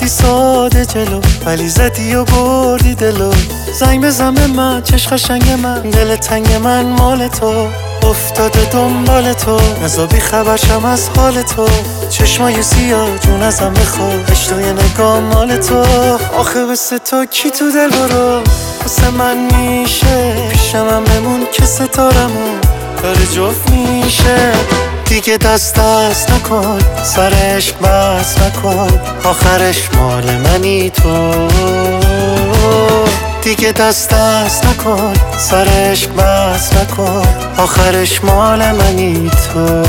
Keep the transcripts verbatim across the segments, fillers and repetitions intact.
رفتی ساده جلو، ولی زدی و بردی دلو. زنگ بزن به من چش قشنگ من، دل تنگ من مال تو، افتاده دنبال تو، نزا بی خبرشم از حال تو. چشمای سیاه جون ازم بخواه، اشتوی نگاه مال تو. آخه بسه تو کی تو دل برو، واسه من میشه پیشم هم بمون که ستارمون داره جفت میشه. دیگه دست دست نکن، سر عشق بس نکن، آخرش مال منی تو. دیگه دست دست نکن، سر عشق بس نکن، آخرش مال منی تو.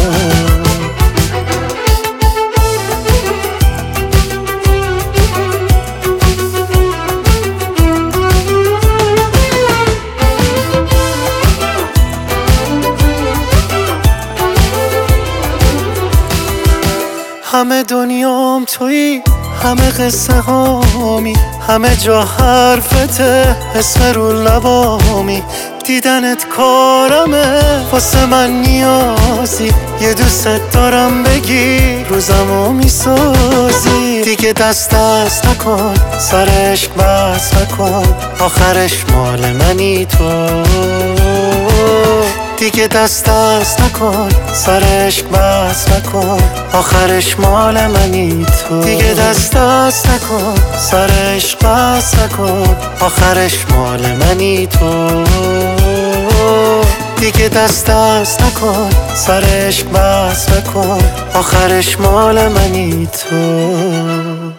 همه دنیام تویی، همه قصه هامی، همه جا حرفته، اسم رو لبامی. دیدنت کارمه، واسه من نیازی، یه دوست دارم بگی روزمو میسازی. دیگه دست دست نکن، سر عشق بس نکن، آخرش مال منی تو. دیگه دست دست نکن، سر عشق بس نکن، آخرش مال منی تو. دیگه دست دست نکن، سر عشق بس نکن، آخرش مال منی تو. دیگه دست دست نکن، سر عشق بس نکن، آخرش مال منی تو.